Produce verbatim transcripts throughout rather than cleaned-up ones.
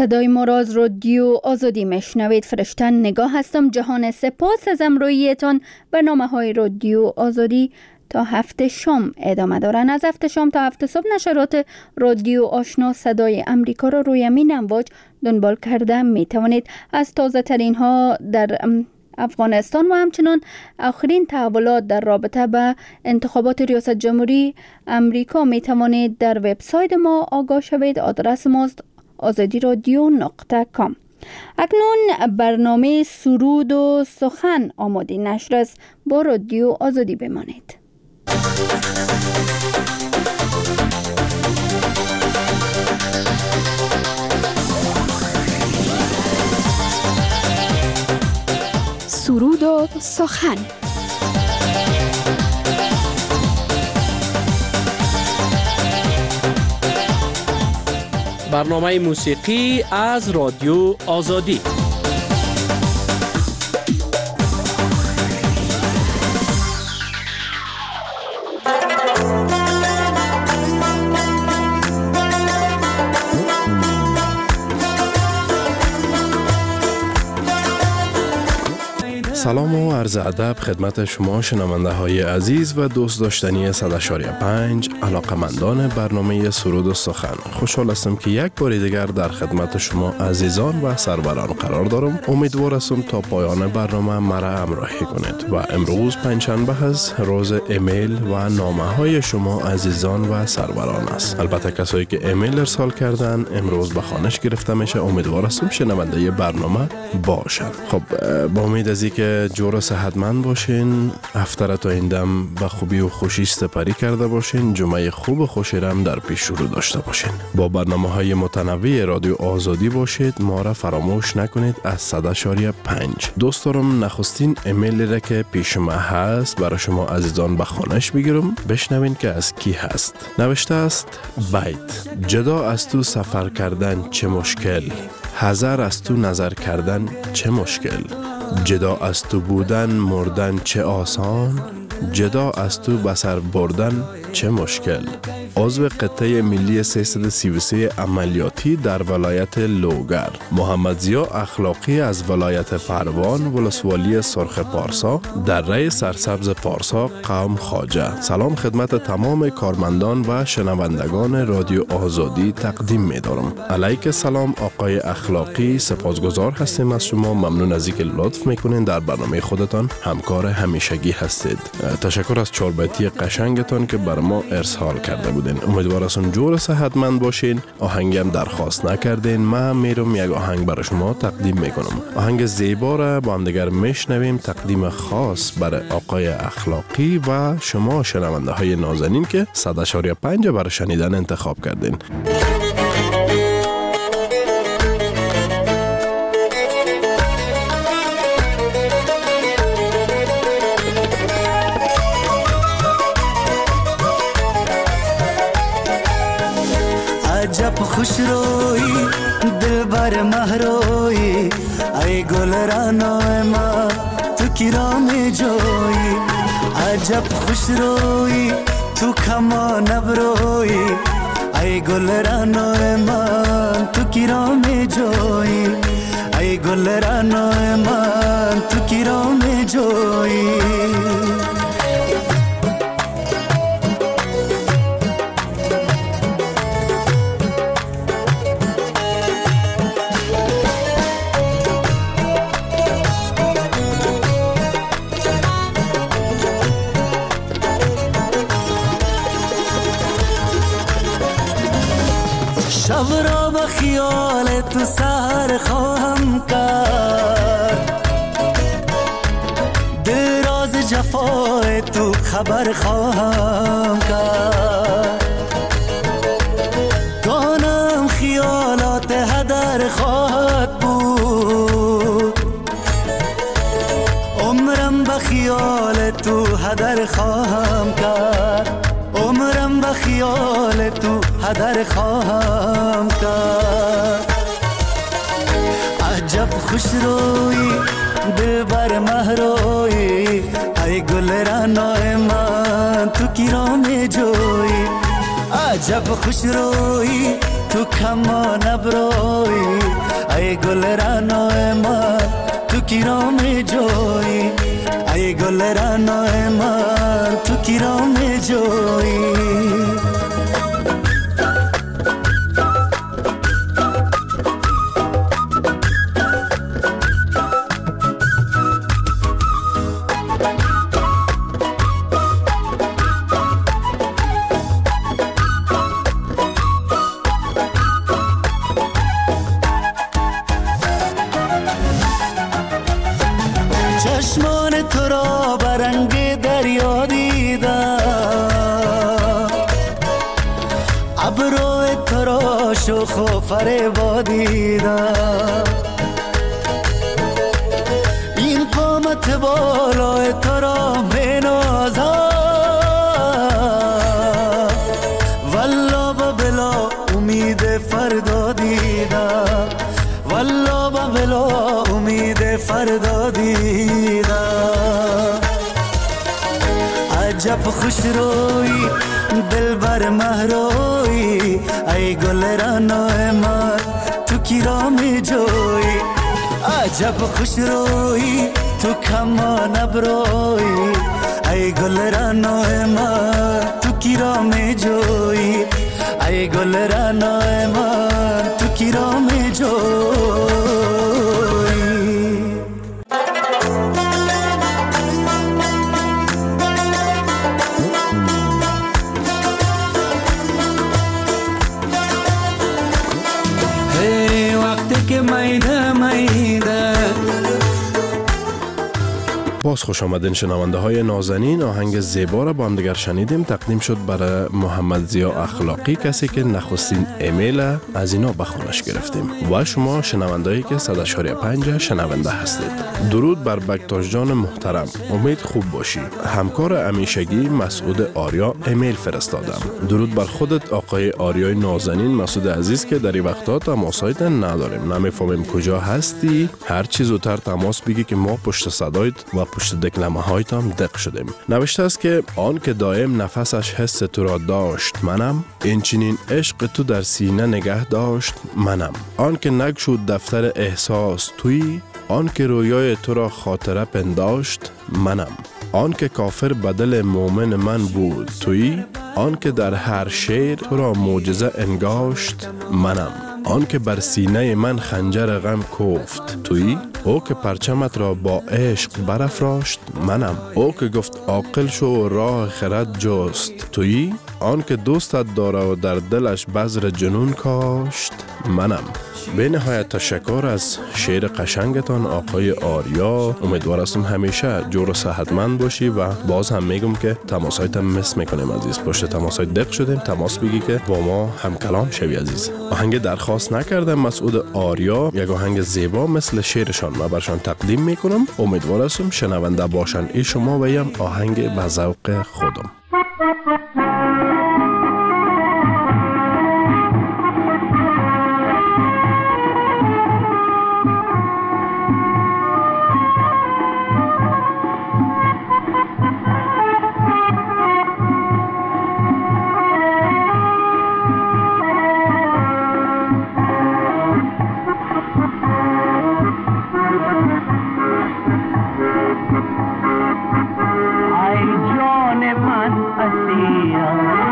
صدای ما را از رادیو آزادی میشنوید. فرشته نگاه هستم. جهان سپاس از همراهیتان. برنامه‌های رادیو آزادی تا هفته شام ادامه دارن. از هفته شام تا هفته صبح نشرات رادیو آشنا صدای امریکا را روی امین امواج دنبال کرده می توانید. از تازه ترین ها در افغانستان و همچنان آخرین تحولات در رابطه به انتخابات ریاست جمهوری امریکا می توانید در وبسایت ما آگاه شوید. آدرس ماست آزادی رادیو نقطه کام. اکنون برنامه سرود و سخن آماده نشر است. با رادیو آزادی بمانید. سرود و سخن. برنامه موسیقی از رادیو آزادی. سلام و عرض ادب خدمت شما شنونده های عزیز و دوست داشتنی صد و پنج علاقمندان برنامه سرود و سخن. خوشحال هستم که یک بار دیگر در خدمت شما عزیزان و سروران قرار دارم. امیدوار هستم تا پایان برنامه مرا همراهی کنید. و امروز پنجشنبه هست، روز ایمیل و نامه های شما عزیزان و سروران است. البته کسایی که ایمیل ارسال کردن امروز به خوانش گرفته میشه. امیدوار هستم شنونده برنامه باشن. خب با امید از اینکه جور صحتمند باشین، هفته تا این دم به خوبی و خوشی سپری کرده باشین، جمعه خوب و خوشیرم در پیش رو داشته باشین. با برنامه های متنوع رادیو آزادی باشید. ما را فراموش نکنید از صد و پنج. دوست دارم نخستین ایمیلی را که پیش ما هست برای شما عزیزان به خوانش بگیرم. بشنوین که از کی هست. نوشته است: بیت جدا از تو سفر کردن چه مشکل، حذر از تو نظر کردن چه مشکل، جدا از تو بودن مردن چه آسان، جدا از تو بسر بردن چه مشکل. عضو قطعه ملی سیصد و سی و سه عملیاتی در ولایت لوگر، محمد ضیا اخلاقی از ولایت پروان ولسوالی سرخ پارسا در ری سرسبز پارسا قوم خواجه. سلام خدمت تمام کارمندان و شنوندگان رادیو آزادی تقدیم می دارم. علیک سلام آقای اخلاقی، سپاسگزار هستیم از شما. ممنون از اینکه لطف میکنین در برنامه خودتان همکار همیشگی هستید. تشکر از چاربیتی قشنگتان که بر ما ارسال کرده بودین. امیدوار هستم جور صحتمند باشین. آهنگم درخواست نکردین، من میرم یک آهنگ برای شما تقدیم میکنم. آهنگ زیبا را با هم دیگر میشنویم. تقدیم خاص برای آقای اخلاقی و شما شنونده های نازنین که صد و پنج برای شنیدن انتخاب کردین. عجب خوش روی دلبر مهروی، ای گل رانای ما تو کرام جوی. عجب خوش روی تو کما نبروی، ای گل رانای ما تو کرام جوی. ای گل رانای ما تو کرام جوی. شب را با خیال تو سهر خواهم کرد، دل راز جفای تو خبر خواهم کرد. گانم خیالات هدر خواهد بود، عمرم با خیال تو هدر خواهم کرد. عمرم با خیال تو هدر خواهم کرد. عجب خوش روی دلبر مهروی، ای گل رانای من تو کرام جوی. عجب خوش روی تو کما نبروی، ای گل رعنای من تو کیرام جویی ای گل رعنای من تو کیرام جویی چشمان تو را برنگ دریا دیدم ابروی تو را شوخ و فریبا دیدم این قامت بالای تو را بنازم والله با بلا امید فردا دیدم والله با بلا امید فردا دیدم عجب خوش روی دل بر مهروی ای گل رعنای من تو کیرام جویی عجب خوش روی تو کمان ابروی ای گل رعنای من تو کیرام جویی ای گل رعنای من تو کیرام جویی باز خوش آمدین شنونده های نازنین. آهنگ زیبا را با هم دیگر شنیدیم. تقدیم شد برای محمد زیا اخلاقی، کسی که نخستین ایمیل از اینا به خونش گرفتیم. و شما شنوندهایی که صد و پنج شنونده هستید. درود بر بکتاش جان محترم، امید خوب باشی. همکار همیشگی مسعود آریا ایمیل فرستادم. درود بر خودت آقای آریای نازنین. مسعود عزیز که در این وقتا تماسایت نداریم، نمیفهمیم کجا هستی. هر چیز زودتر تماس بگی که ما پشت صدایت و پشت دکلمه هایت هم دق شدیم. نوشته است که آن که دایم نفسش حس تو را داشت منم، این چنین عشق تو در سینه نگه داشت منم. آن که نگشود دفتر احساس توی، آن که رویای تو را خاطره پنداشت منم. آن که کافر بدل مومن من بود توی، آن که در هر شعر تو را معجزه انگاشت منم. آن که بر سینه من خنجر غم کوفت توی، او که پرچمت را با عشق برافراشت منم. او که گفت عاقل شو راه خرد جست توی، آن که دوستت داره و در دلش بذر جنون کاشت منم. به نهایت تشکر از شعر قشنگتان آقای آریا. امیدوار هستم همیشه جور و صحتمند باشی و باز هم میگم که تماسایت مس میکنیم عزیز. پشت تماسایت دق شدیم، تماس بگی که با ما هم کلام شوی عزیز. آهنگ درخواست نکردم مسعود آریا، یک آهنگ زیبا مثل شعرشان ما برشان تقدیم میکنم. امیدوار هستم شنونده باشن ای شما و یم آهنگ به ذوق خودم. I join man Asiya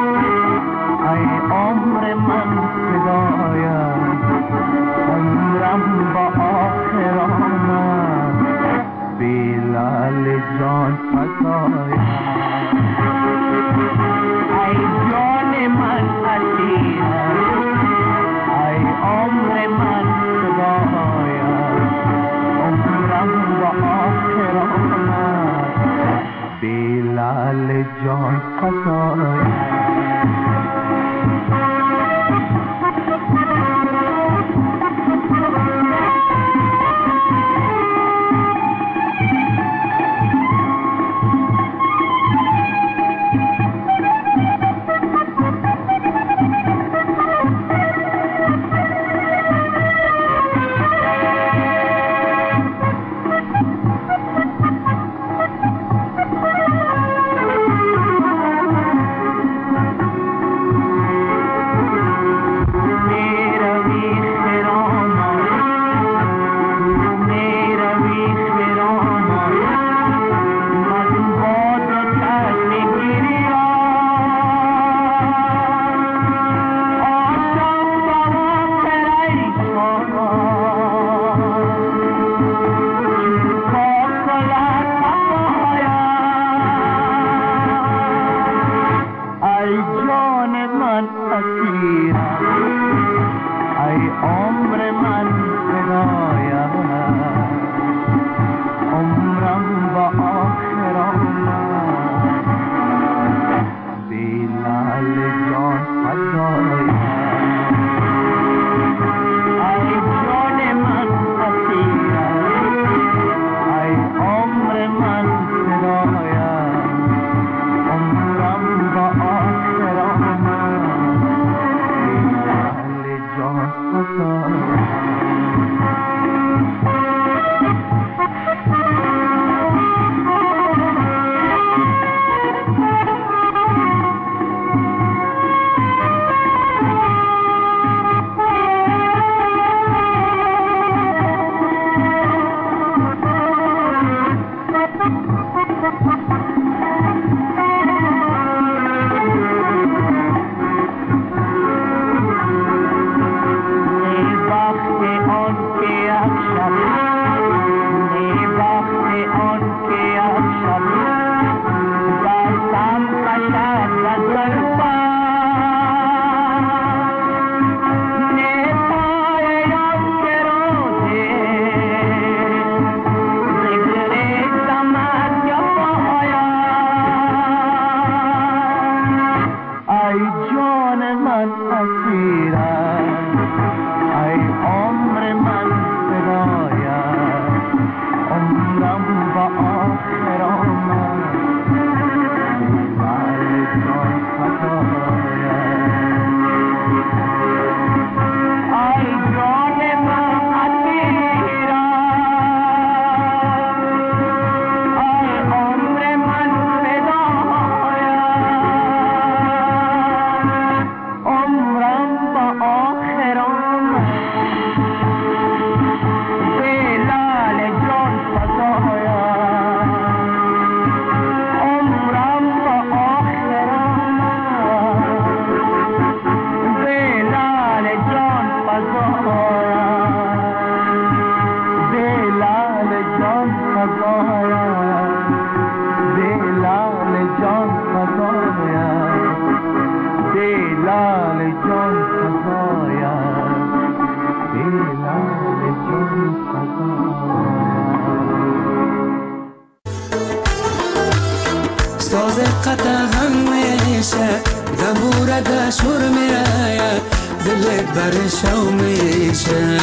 باز قطع هم میشه دمور دشور میره دلت برشو میشه.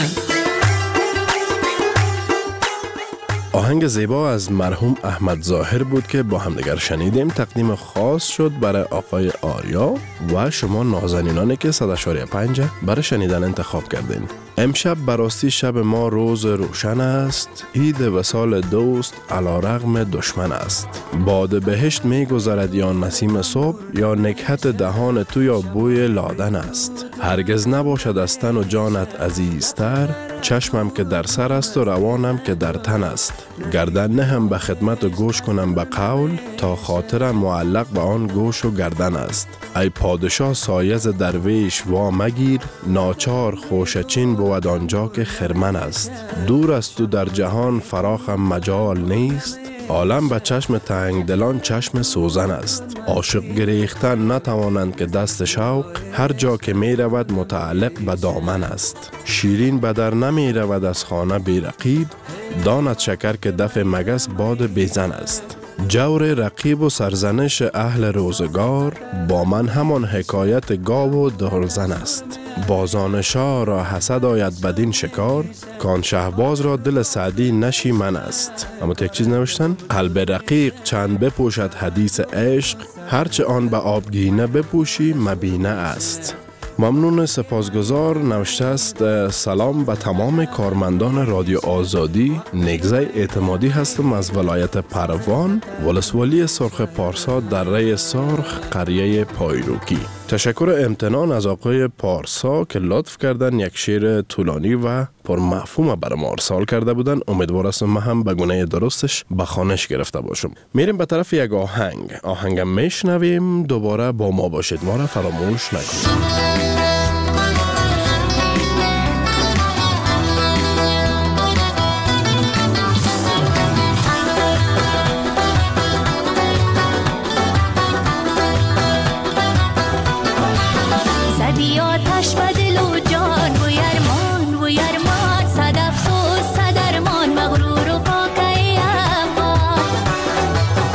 آهنگ زیبا از مرحوم احمد ظاهر بود که با همدیگر شنیدیم. تقدیم خاص شد برای آقای آریا و شما نازنینانی که صد و شش پنج برای شنیدن انتخاب کردین. امشب براستی شب ما روز روشن است، عید وصال دوست علیرغم دشمن است. باد بهشت می گذرد یا نسیم صبح، یا نکهت دهان تو یا بوی لادن است. هرگز نباشد از تن و جانت عزیزتر، چشمم که در سر است و روانم که در تن است. گردن نهم به خدمت و گوش کنم به قول، تا خاطرم معلق به آن گوش و گردن است. ای پادشاه سایز درویش وا مگیر، ناچار خوشچین بود آنجا که خرمن است. دور است تو در جهان فراخم مجال نیست، عالم به چشم تنگ دلان چشم سوزن است. عاشق گریختن نتوانند که دست شوق، هر جا که می رود متعلق به دامن است. شیرین به در نمی رود از خانه بی رقیب، داند شکر که دف مگس باد بیزن است. جور رقیب و سرزنش اهل روزگار، با من همان حکایت گاو و دهلزن است. بازان شاه را حسد آید بدین شکار، کان شهباز را دل سعدی نشیمن است. اما یک چیز نوشتن، قلب رقیق چند بپوشد حدیث عشق، هرچه آن به آبگینه بپوشی مبینه است. ممنون، سپاسگزار. نوشته است سلام به تمام کارمندان رادیو آزادی، نگزه اعتمادی هستم از ولایت پروان، ولسوالی سرخ پارسا، دره سرخ، قریه پایروکی. تشکر امتنان از آقای پارسا که لطف کردن یک شعر طولانی و پرمفهوم برای ما ارسال کرده بودن. امیدوار هستم من هم به گونه درستش به خوانش گرفته باشم. میریم به طرف یک آهنگ. آهنگم میشنویم. دوباره با ما باشید، ما را فراموش نکنید.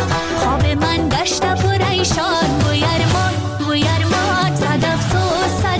خواب من گشت پریشان، بوی ارمان بوی ارمان صد افسوس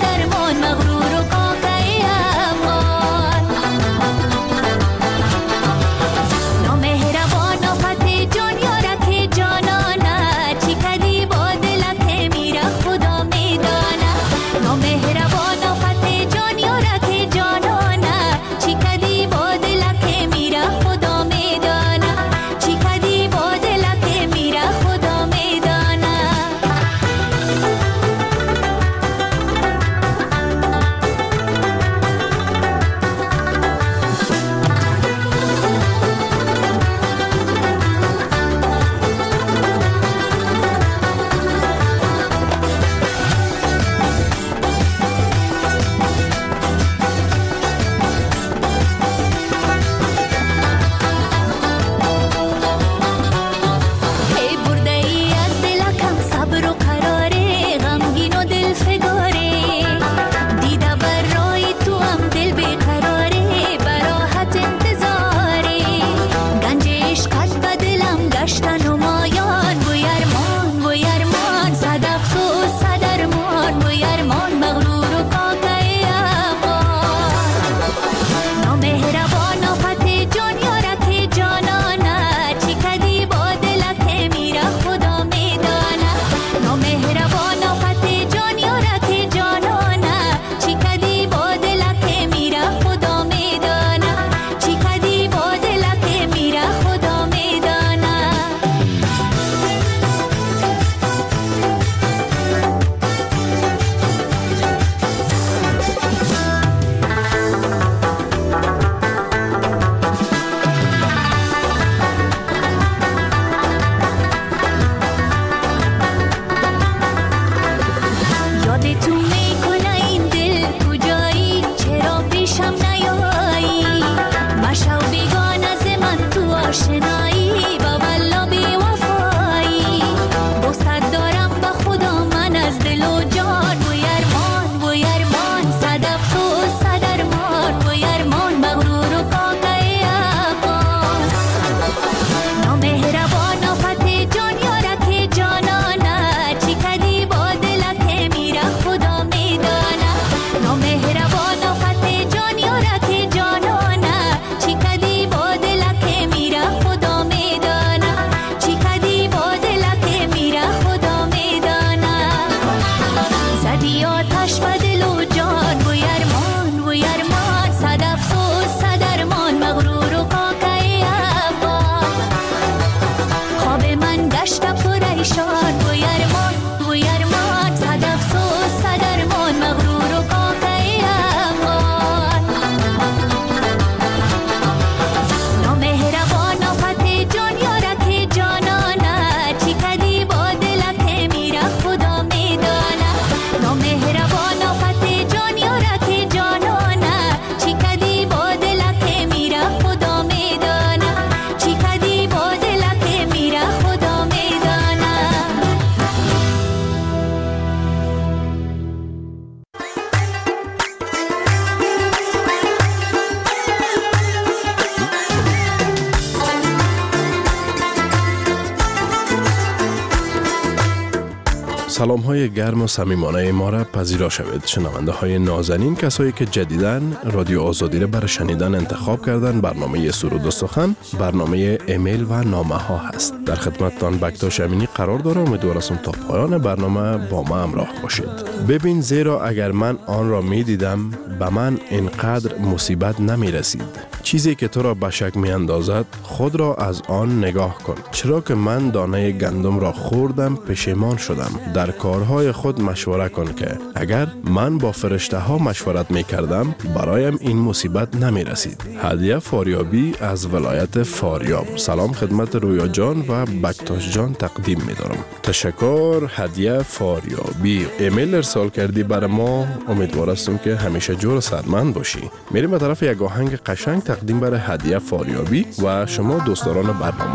سلام های گرم و صمیمانه ما را پذیرا شوید. شنونده های نازنین، کسایی که جدیداً رادیو آزادی را برای شنیدن انتخاب کردن، برنامه سرود و سخن برنامه ایمیل و نامه ها هست. در خدمتتان بکتاش امینی قرار دارم. امیدوارم تا پایان برنامه با ما همراه باشید. ببین، زیرا اگر من آن را می دیدم به من اینقدر مصیبت نمی رسید. چیزی که تو را به شک می اندازد خود را از آن نگاه کن. چرا که من دانه گندم را خوردم پشیمان شدم. در کارهای خود مشوره کن که اگر من با فرشته ها مشورت می کردم برایم این مصیبت نمی رسید. هدیه فاریابی از ولایت فاریاب. سلام خدمت رویا جان و بکتاش جان تقدیم می دارم. تشکر هدیه فاریابی. ایمیل ارسال کردی برای ما. امیدوار هستم که همیشه جور و صحتمند باشی. میریم به طرف یک آهنگ قشنگ تقدیم برای هدیه فاریابی و شما دوستداران برنامه.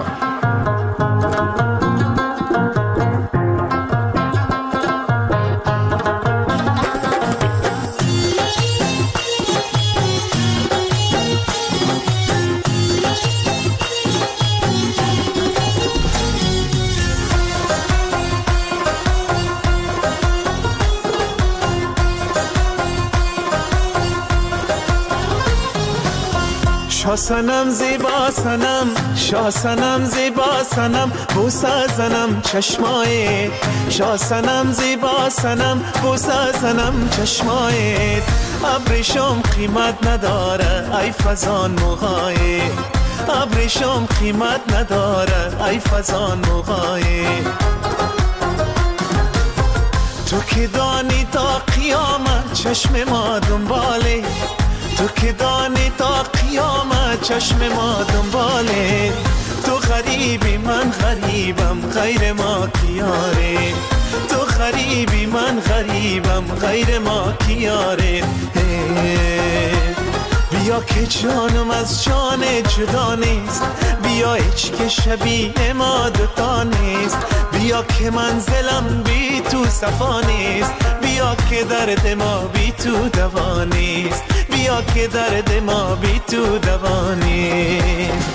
شاسنم زیبا سنم، شاسنم زیبا سنم، بوسه زنم چشمایت. شاسنم زیبا سنم، بوسه زنم چشمایت. ابریشم قیمت نداره ای فزان موهایت. ابریشم قیمت نداره ای فزان موهایت. تو که دانی تا قیامت چشم ما دنباله. تو که دانی تا قیامت چشم ما دنباله. تو غریبی من غریبم غیر ما کیاره. تو غریبی من غریبم غیر ما کیاره. بیا که جانم از جان جدا نیست. بیا هیچ که شبیه ما دوتا نیست. بیا که منزلم بی تو صفا نیست. بیا که درد ما بی تو دوا نیست. بیا که درد ما بی تو دوا نیست.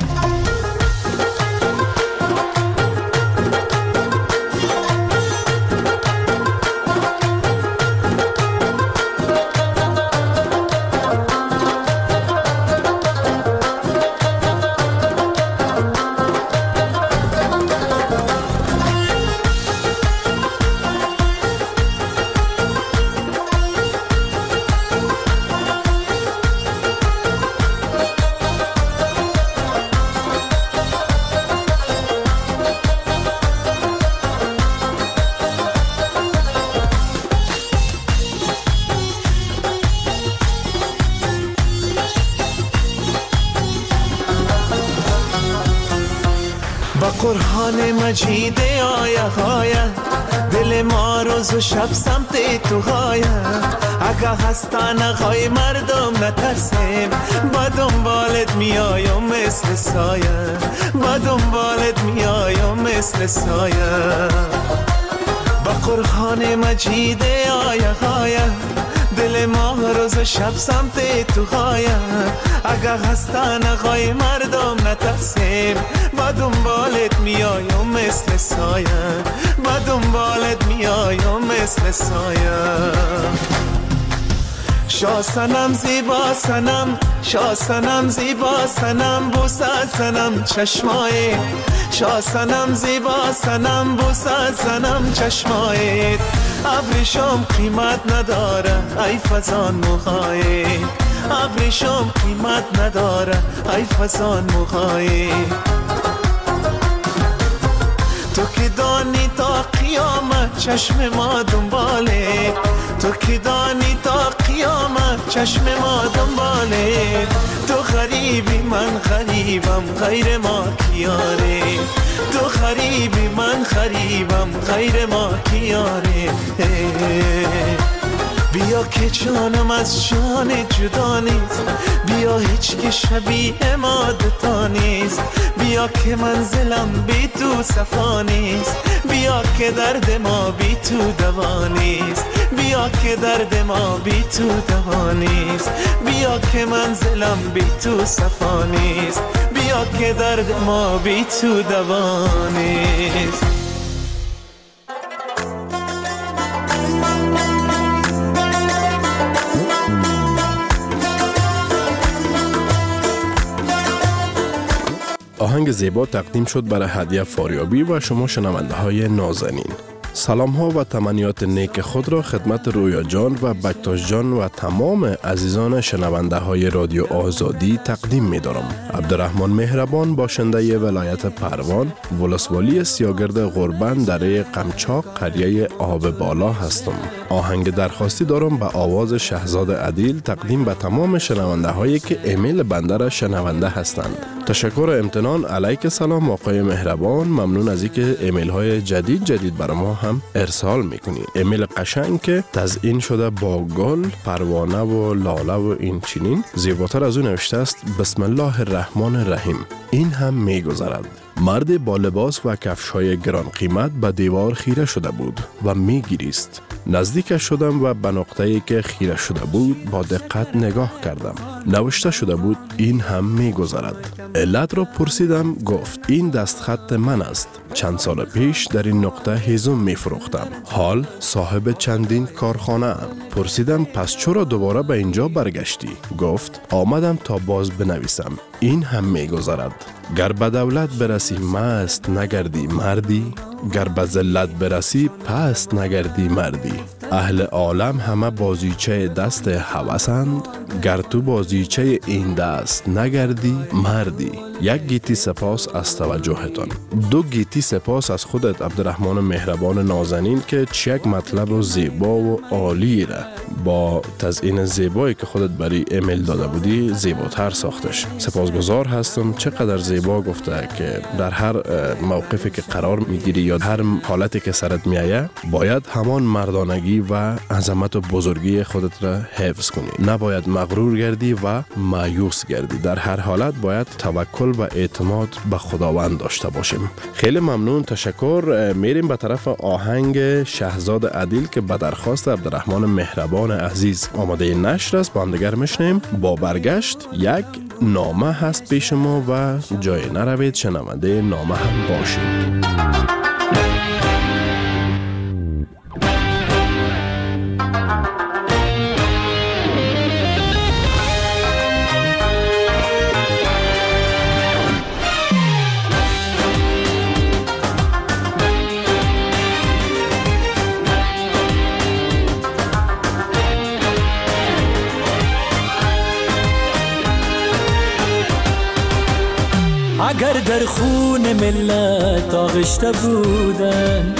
قرآن مجید آیه های دل ما روز و شب سمت تو های. اگه هستن اقای مردم نترسیم با دنبالت میایم مثل سایه. با دنبالت میایم مثل سایه. با قرآن مجید آیه های دل ما روز و شب سمت تو های. اگه هستن اقای مردم نترسیم با دنبالت میایم مثل سایه. با دنبالت میایم مثل سایه. شاسنم زیبا سنم، شاسنم زیبا سنم، بوسه زنم چشمایت. شاسنم زیبا سنم، بوسه زنم چشمایت. ابریشم قیمت نداره ای فزان موهایت. ابریشم قیمت نداره ای فزان موهایت. تو که دانی تا قیامت چشم ما دنباله. تو که دانی تا قیامت چشم ما دنباله. تو غریبی من غریبم غیر ما کیاره. تو غریبی من غریبم غیر ما کیاره. بیا که جانم از جان جدا نیست. بیا هیچ که شبیه ما دوتا نیست. بیا که منزلم بی تو صفا نیست. بیا که درد ما بی تو دوا نیست. بیا که درد ما بی تو دوا نیست. بیا که منزلم بی تو صفا نیست. بیا که درد ما بی تو دوا نیست. آهنگ زیبا تقدیم شد برای هدیه فاریابی و شما شنونده های نازنین. سلام ها و تمنیات نیک خود را خدمت رویا جان و بکتاش جان و تمام عزیزان شنونده های رادیو آزادی تقدیم می دارم. عبدالرحمن مهربان، باشنده ولایت پروان، ولسوالی سیاگرد غربن دره قمچاق، قریه آب بالا هستم. آهنگ درخواستی دارم به آواز شهزاد عدیل تقدیم به تمام شنونده هایی که ایمیل بنده را شنونده هستند. تشکر و امتنان. علیک سلام آقای مهربان، ممنون از اینکه ایمیل های جدید جدید برای ما هم ارسال میکنی. ایمیل قشنگ که تزیین شده با گل، پروانه و لاله و این چنین. زیباتر از اون نوشته است بسم الله الرحمن الرحیم. این هم میگذرد. مرد با لباس و کفش‌های گران قیمت به دیوار خیره شده بود و میگریست. نزدیک شدم و به نقطه‌ای که خیره شده بود با دقت نگاه کردم. نوشته شده بود این هم میگذرد. علت را پرسیدم. گفت این دستخط من است. چند سال پیش در این نقطه هیزم میفروختم. حال صاحب چندین کارخانه ام. پرسیدم پس چرا دوباره به اینجا برگشتی؟ گفت آمدم تا باز بنویسم. این هم میگذرد. گر به دولت برسی مست نگردی مردی، گر به ذلت برسی پست نگردی مردی. اهل عالم همه بازیچه دست هوسند، گر تو بازیچه این دست نگردی مردی. یک گیتی سپاس از توجهتان. دو گیتی سپاس از خودت عبدالرحمن مهربان نازنین که چیک مطلب و زیبا و عالی را با تزیین زیبایی که خودت برای ایمیل داده بودی زیباتر ساختش. سپاسگزار هستم. چقدر زیبا گفته که در هر موقفی که قرار میگیری یا هر حالتی که سرت میایه باید همان مردانگی و عظمت و بزرگی خودت را حفظ کنی. نباید مغرور گردی و مایوس گردی. در هر حالت باید توکل و اعتماد به خداوند داشته باشیم. خیلی ممنون. تشکر. میریم به طرف آهنگ شهزاد عدیل که به درخواست عبدالرحمن مهربان عزیز آماده نشر است. با هم دیگر میشنیم. با برگشت یک نامه هست پیش ما و جای نروید، شنونده نامه هم باشید. اگر در خون ملت آغشته بودن،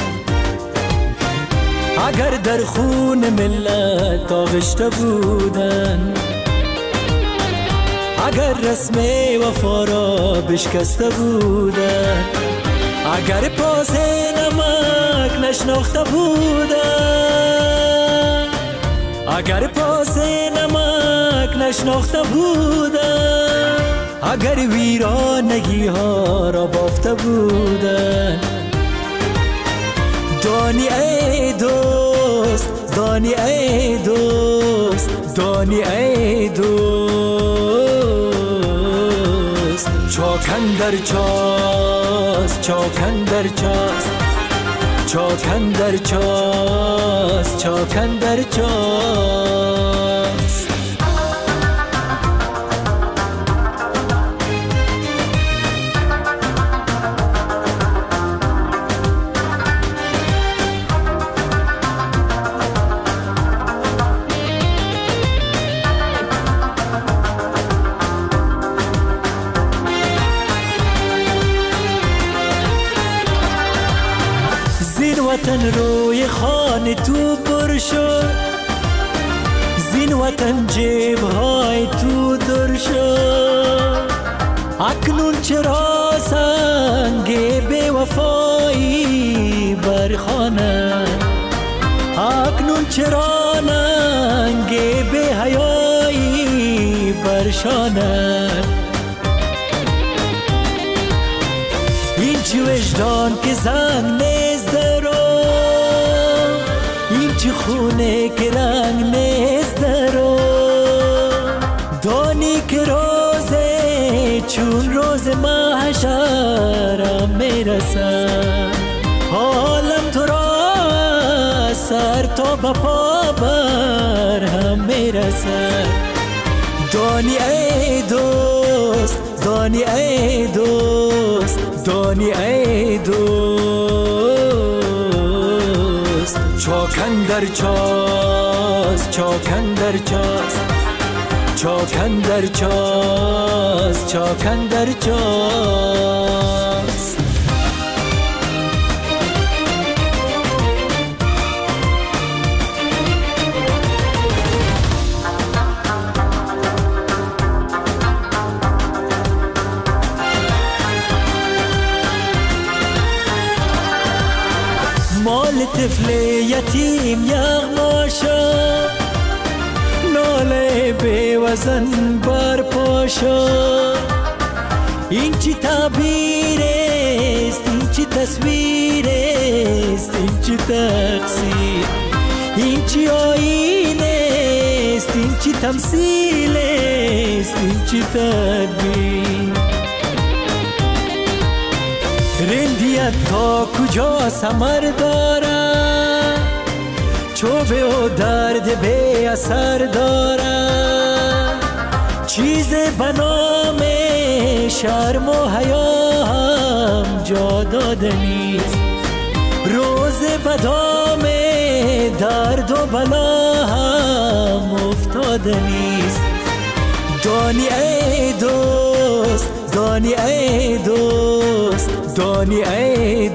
اگر در خون ملت آغشته بودن، اگر رسم وفا را بشکسته بودن، اگر پاس نمک نشناخته بودن، اگر پاس نمک نشناخته بودن، اگر ویرانگی ها را بافته بودن، دانی ای دوست، دانی ای دوست، دانی ای دوست، چاکن در چاست، چاکن در چاست، چاکن در چاست، چاکن در چاست. وطن روی خانه تو پر شد، زین وطن جیب های تو در شد، اکنون چرا سنگ بی وفایی برخانه، اکنون چرا ننگ بی حیایی برشانه. این چی وجدان که زنگ نیزده رو، این چی خونه که رنگ نیزده رو، دانی که روزه چون روز محشر میرسه، حالم تو را سر تا به پا بر هم میرسه. دانی ای دوست، دانی ای دوست، دانی ای دوست چاکن در چاست چاکن در چاست چاکن در چاست چاکن در چاست مال طفل یتیم یغماشا ناله بی وزن بر پاشا این چی تعبیر است این چی تصویر است این چی تقصیر این چی آیین است این چی تمثیل است این چی تدبیر رندیت تا کجا ثمر دارد چوبه و درد بی اثر دارد چیز به نام شرم و حیا هم جا داده نیست روز به دام درد و بلا هم افتاده نیست دانی ای دوست دانی ای دوست دانی ای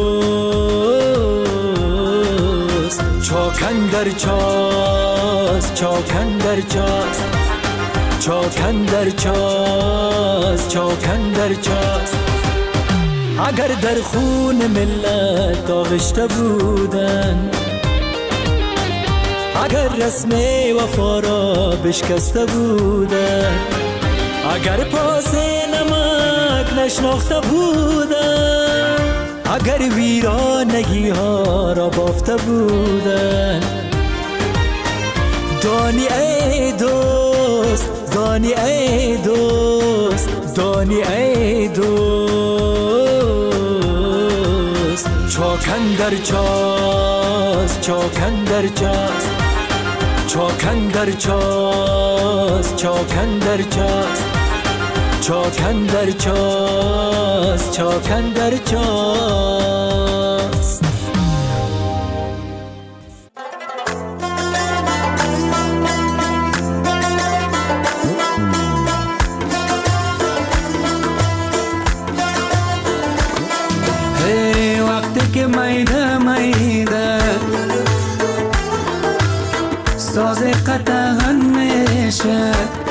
دوست چاکن در چاست چاکن در چاست چاکن در چاست چاکن در چاست اگر در خون ملت آغشته بودن اگر رسم وفا را بشکسته بودن اگر پاس نمک نشناخته بودن اگر ویرانگی ها را بافته بودن دانی ای دوست دانی ای دوست دانی ای دوست چاکن در چاست چاکن در چاست چاکن در چاست چاکن در چاست چاکن در چاست چاکن در چاست hey وقتی که میده میده ساز قطعاً میشه.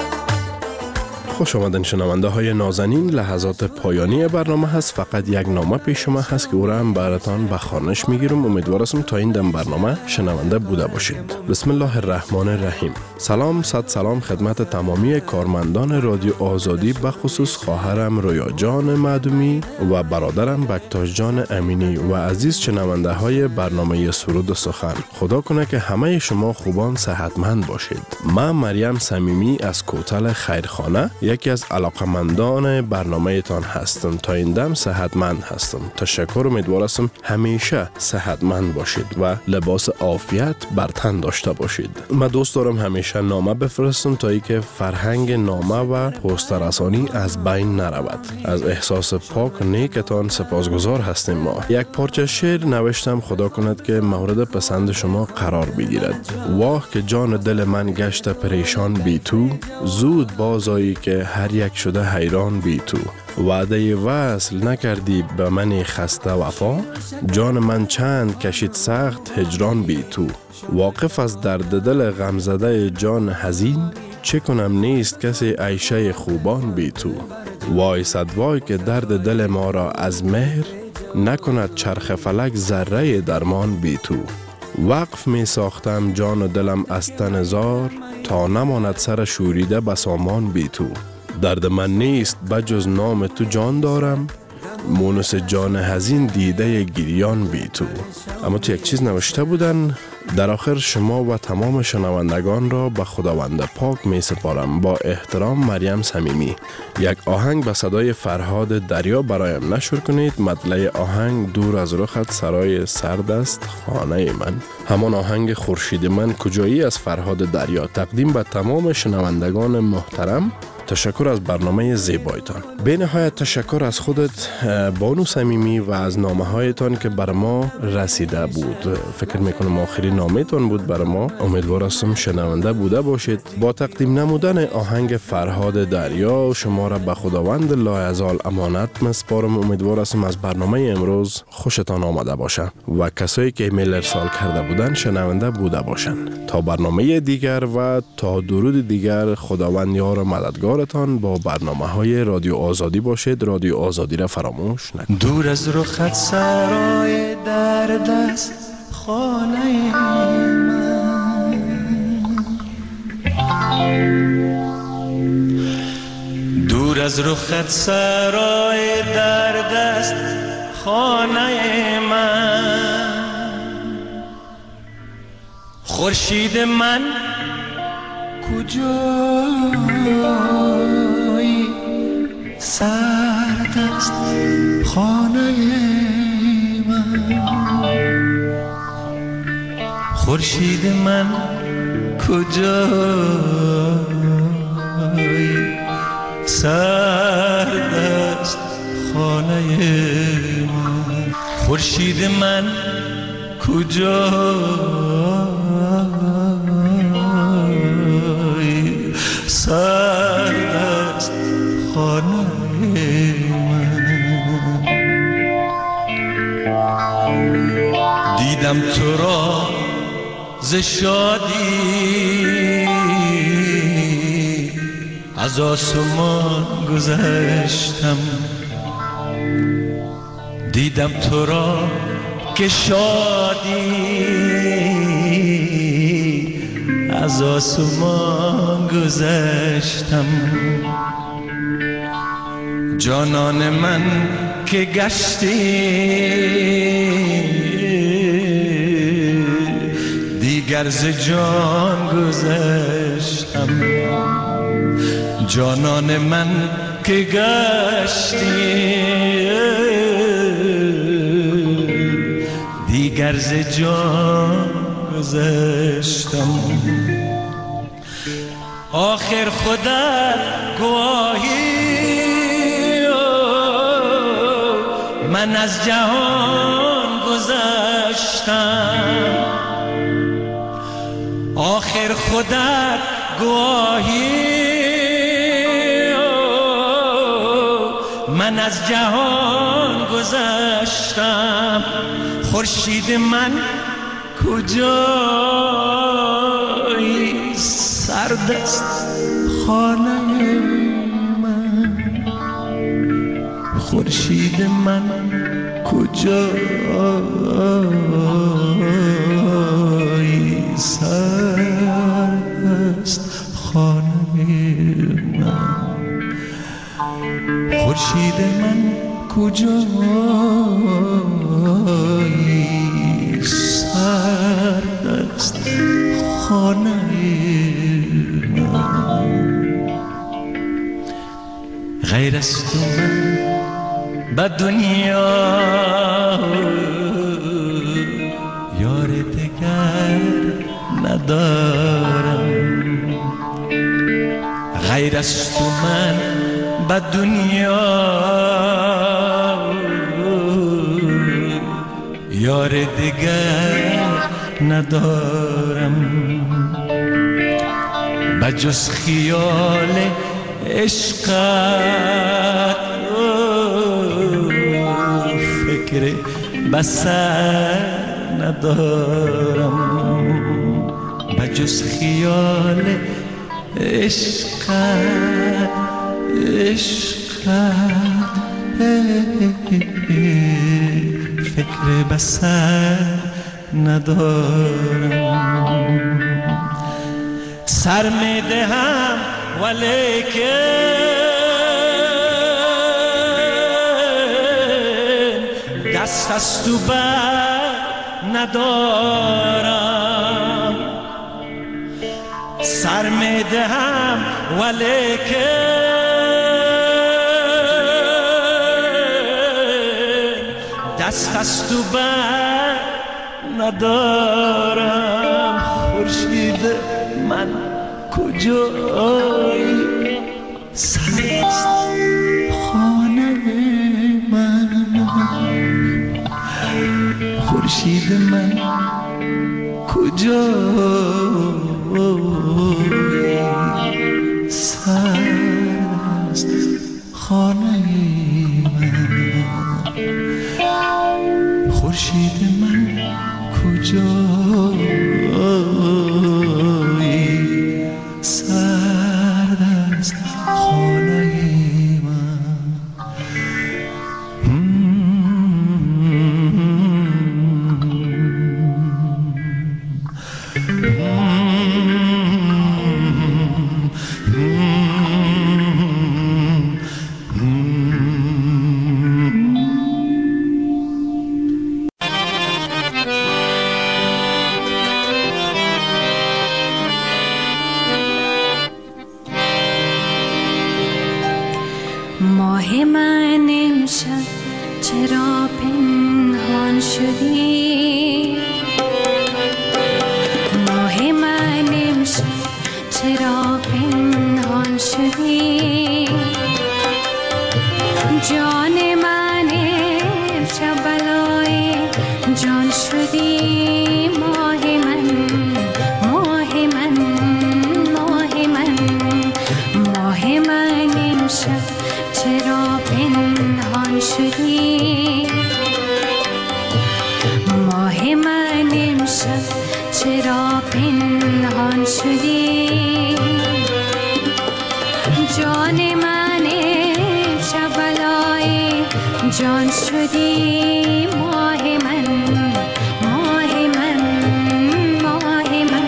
خوش آمدن شنونده های نازنین، لحظات پایانی برنامه هست. فقط یک نامه پیش شما هست که او را هم براتان به خوانش میگیرم. امیدوار هستم تا این دم برنامه شنونده بوده باشید. بسم الله الرحمن الرحیم. سلام، صد سلام خدمت تمامی کارمندان رادیو آزادی، به خصوص خواهرم رویا جان معدومی و برادرم بکتاش جان امینی و عزیز شنونده های برنامه سرود و سخن. خدا کنه که همه شما خوبان صحتمند باشید. من مریم صمیمی از کوتل خیرخانه یکی از علاقمندان برنامه تان هستم. تا این دم صحتمند هستم. تشکر. امیدوار هستم همیشه صحتمند باشید و لباس عافیت بر تن داشته باشید. من دوست دارم همیشه نامه بفرستم تا ای که فرهنگ نامه و پست رسانی از بین نرود. از احساس پاک نیکتان سپاسگزار هستیم. ما یک پارچه شعر نوشتم، خدا کند که مورد پسند شما قرار بگیرد. واه که جان دل من گشت پریشان بی تو، زود بازایی که هر یک شده حیران بی تو. وعده وصل نکردی به من خسته وفا، جان من چند کشید سخت هجران بی تو. واقف از درد دل غمزده جان حزین، چه کنم نیست کسی عیشه خوبان بی تو. وای صد وای که درد دل ما را از مهر، نکند چرخ فلک ذره درمان بی تو. وقف می ساختم جان و دلم از تن زار، تا نماند سر شوریده بسامان بی تو. درد من نیست بجز نام تو جان دارم، مونس جان حزین دیده گریان بی تو. اما تو یک چیز نوشته بودن. در آخر شما و تمام شنوندگان را به خداوند پاک می سپارم. با احترام، مریم صمیمی. یک آهنگ به صدای فرهاد دریا برایم نشر کنید. مطلع آهنگ دور از رخت سرای سرد است خانه من. همان آهنگ خورشید من کجایی از فرهاد دریا، تقدیم به تمام شنوندگان محترم تشکر از برنامه زیبایتان. به نهایت تشکر از خودت بانو صمیمی و از نامه هایتان که بر ما رسیده بود. فکر میکنم آخرین نامه‌تان بود بر ما. امیدوار هستم شنونده بوده باشید. با تقدیم نمودن آهنگ فرهاد دریا شما را به خداوند لایزال امانت میسپارم. امیدوار هستم از برنامه امروز خوشتان آمده باشه و کسایی که ایمیل ارسال کرده بودن شنونده بوده باشند. تا برنامه دیگر و تا درود دیگر، خداوند یار مددگارتان با برنامه های رادیو آزادی باشید. رادیو آزادی را فراموش نکنید. دور از رخت سرای درد است خانه من، دور از رخت سرای درد است خانه من، خورشید من کجایی سرد است خانه من، خورشید من کجایی سرد است خانه من، خورشید من کجایی سرد است خانه من. دیدم تو را ز شادی از آسمان گذشتم، دیدم تو را که شادی از آسمان گذشتم، جانان من که گشتی دیگر ز جان گذشتم، جانان من که گشتی دیگر ز جان گذشتم. آخر خودت گواهی من از جهان گذشتم، آخر خودت گواهی من از جهان گذشتم، خورشید من کجایی سرد است خانه من، خورشید من کجایی سرد است خانه من، خورشید من کجایی سرد است خانه من. غیر از تو من به دنیا یار دگر ندارم، غیر از تو من به دنیا یار دیگر ندارم، بجز خیال عشقت فکر بسر ندارم، بجز خیال عشقت عشقت فکر بسر ندارم. سر می دهم ولیکن دست از تو بر ندارم، سر می دهم ولیکن دست از تو بر ندارم، خورشید من کجایی خورشید من کجایی سرد است خانه من خورشید من کجایی سرد است خانه ماه من امشب چرا پنهان شدی ماه من امشب چرا پنهان شدی جان من امشب بلای جان شدی ماه من ماه من ماه من ماه من امشب چرا پنهان شدی ماه من امشب چرا پنهان شدی جان من امشب بلای جان شدی ماه من ماه من ماه من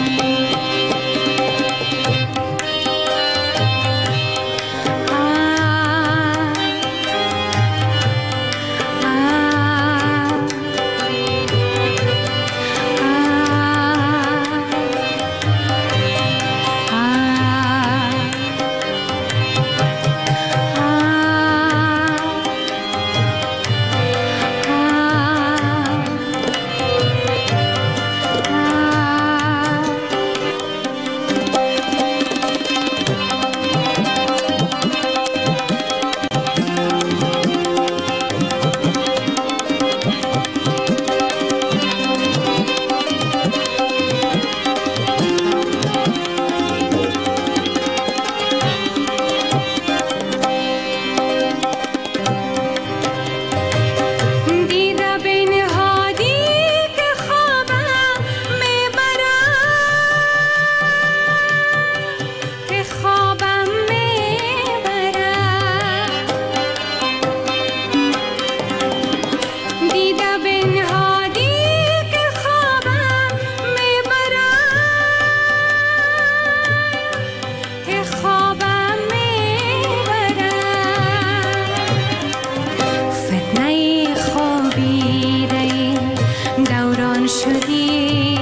شدی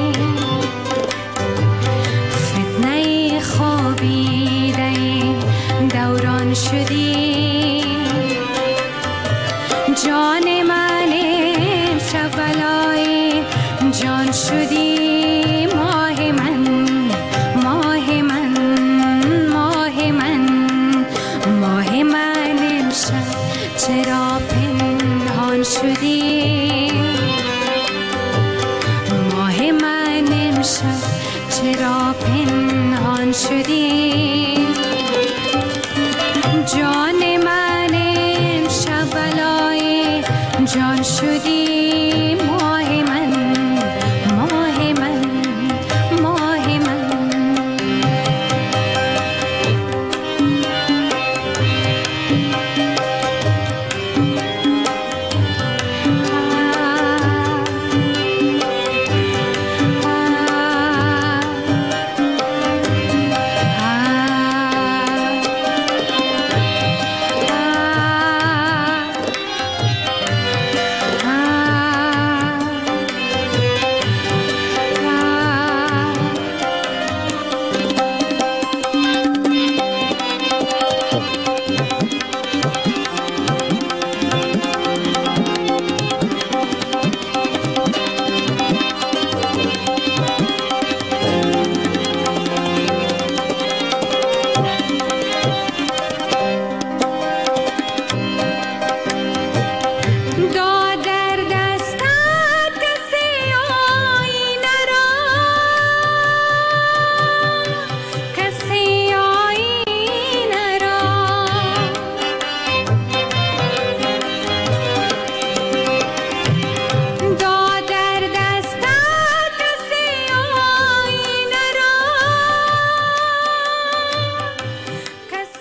فتنه خوابیده دوران شدی جان